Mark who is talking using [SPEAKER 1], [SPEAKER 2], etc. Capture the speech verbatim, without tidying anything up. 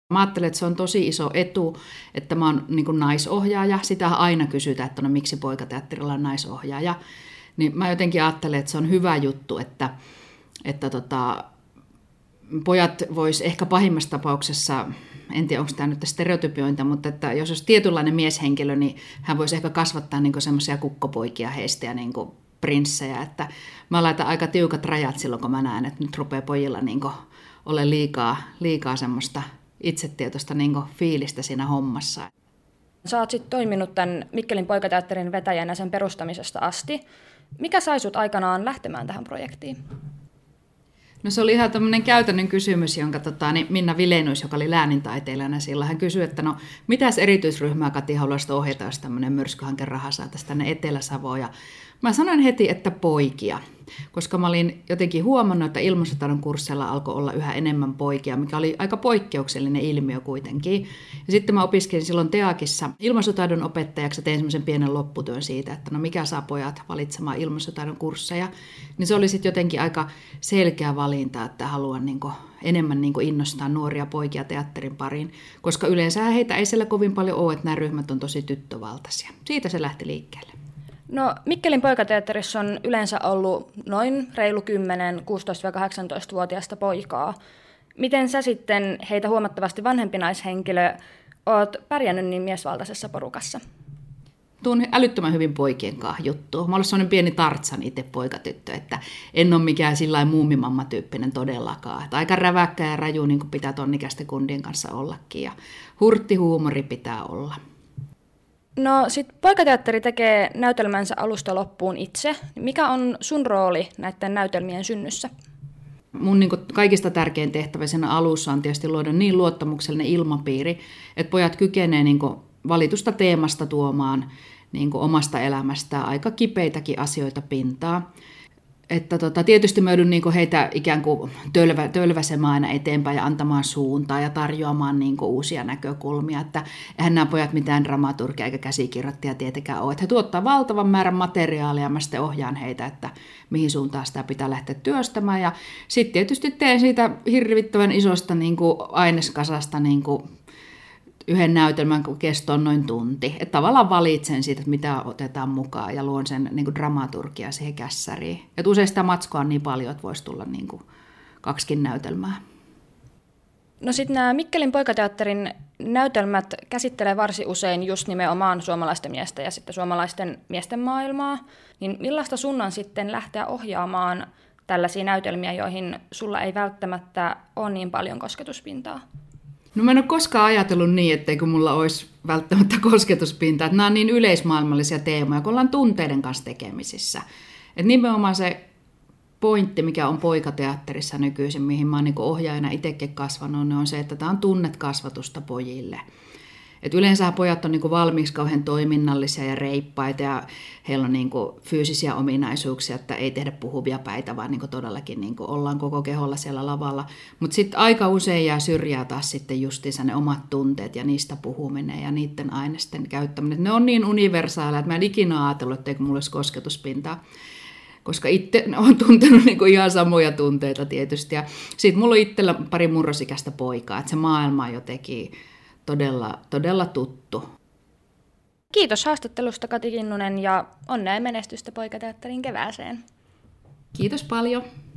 [SPEAKER 1] Mä ajattelen, että se on tosi iso etu, että mä oon niin kuin naisohjaaja. Sitä aina kysytään, että no miksi poikateatterilla on naisohjaaja. Niin mä jotenkin ajattelen, että se on hyvä juttu, että, että tota, pojat vois ehkä pahimmassa tapauksessa, en tiedä onko tämä nyt stereotypiointa, mutta että jos olisi tietynlainen mieshenkilö, niin hän voisi ehkä kasvattaa niin semmoisia kukkopoikia heistä ja niin prinssejä. Että mä laitan aika tiukat rajat silloin, kun mä näen, että nyt rupeaa pojilla niin ole liikaa, liikaa semmoista itsetietoista niin fiilistä siinä hommassa.
[SPEAKER 2] Sä oot sitten toiminut tämän Mikkelin poikateatterin vetäjänä sen perustamisesta asti. Mikä sai sut aikanaan lähtemään tähän projektiin?
[SPEAKER 1] No se oli ihan tämmöinen käytännön kysymys, jonka tota, niin Minna Vilenus, joka oli läänintaiteilijana silloin, hän kysyi, että no mitäs erityisryhmää Kati haluaisit ohjata, jos tämmöinen myrskyhankeraha saataisiin tänne Etelä-Savoon. Ja mä sanoin heti, että poikia, koska mä olin jotenkin huomannut, että ilmastotaidon kursseilla alkoi olla yhä enemmän poikia, mikä oli aika poikkeuksellinen ilmiö kuitenkin. Ja sitten mä opiskelin silloin Teakissa ilmastotaidon opettajaksi ja tein semmoisen pienen lopputyön siitä, että no mikä saa pojat valitsemaan ilmastotaidon kursseja. Niin se oli sitten jotenkin aika selkeä valinta, että haluan niin kuin enemmän niin kuin innostaa nuoria poikia teatterin pariin, koska yleensä heitä ei siellä kovin paljon ole, että nämä ryhmät on tosi tyttövaltaisia. Siitä se lähti liikkeelle.
[SPEAKER 2] No Mikkelin poikateatterissa on yleensä ollut noin reilu kymmenen kuusitoista-kahdeksantoista-vuotiaista poikaa. Miten sä sitten, heitä huomattavasti vanhempi naishenkilö, oot pärjännyt niin miesvaltaisessa porukassa?
[SPEAKER 1] Tuun älyttömän hyvin poikien kanssa juttuun. Mä olen sellainen pieni Tartsan itse poikatyttö, että en ole mikään sillain muumimamma-tyyppinen todellakaan. Että aika räväkkä ja raju, niin kuin pitää tonnikäisten kundien kanssa ollakin. Ja hurtti huumori pitää olla.
[SPEAKER 2] No sit poikateatteri tekee näytelmänsä alusta loppuun itse. Mikä on sun rooli näiden näytelmien synnyssä?
[SPEAKER 1] Mun niin kuin kaikista tärkein tehtävä siinä alussa on tietysti luoda niin luottamuksellinen ilmapiiri, että pojat kykenevät niin kuin valitusta teemasta tuomaan niin kuin omasta elämästään aika kipeitäkin asioita pintaa. Että tota, tietysti mä joudun niin heitä ikään kuin tölvä, tölväsemään aina eteenpäin ja antamaan suuntaa ja tarjoamaan niin uusia näkökulmia. Että eihän nämä pojat mitään dramaturgia eikä käsikirjoittajia tietenkään ole. Että he tuottaa valtavan määrän materiaalia ja mä sitten ohjaan heitä, että mihin suuntaan sitä pitää lähteä työstämään. Ja sitten tietysti teen siitä hirvittävän isosta niin aineskasasta niin yhden näytelmän kesto on noin tunti. Että tavallaan valitsen siitä, että mitä otetaan mukaan ja luon sen niin kuin dramaturgia siihen kässäriin. Että usein sitä matskoa on niin paljon, että voisi tulla niin kuin kaksikin näytelmää.
[SPEAKER 2] No sitten nämä Mikkelin poikateatterin näytelmät käsittelee varsin usein just nimenomaan suomalaisten miesten ja sitten suomalaisten miesten maailmaa. Niin millaista sun on sitten lähteä ohjaamaan tällaisia näytelmiä, joihin sulla ei välttämättä ole niin paljon kosketuspintaa?
[SPEAKER 1] No mä en ole koskaan ajatellut niin, etteikö mulla olisi välttämättä kosketuspintaa. Että nämä on niin yleismaailmallisia teemoja, kun ollaan tunteiden kanssa tekemisissä. Että nimenomaan se pointti, mikä on poikateatterissa nykyisin, mihin mä oon niin ohjaajana itsekin kasvanut, on se, että tämä on tunnekasvatusta pojille. Et yleensä pojat on niinku valmiiksi kauhean toiminnallisia ja reippaita ja heillä on niinku fyysisiä ominaisuuksia, että ei tehdä puhuvia päitä, vaan niinku todellakin niinku ollaan koko keholla siellä lavalla. Mutta sitten aika usein jää syrjää taas sitten justiinsa ne omat tunteet ja niistä puhuminen ja niiden aineisten käyttäminen. Ne on niin universaaleja, että mä en ikinä ajatellut, etteikö mulla olisi kosketuspintaa. Koska itse olen tuntenut niinku ihan samoja tunteita tietysti. Ja sitten mulla on itsellä pari murrosikäistä poikaa, että se maailma on jotenkin Todella, todella tuttu.
[SPEAKER 2] Kiitos haastattelusta Kati Kinnunen ja onnea menestystä poikateatterin kevääseen.
[SPEAKER 1] Kiitos paljon.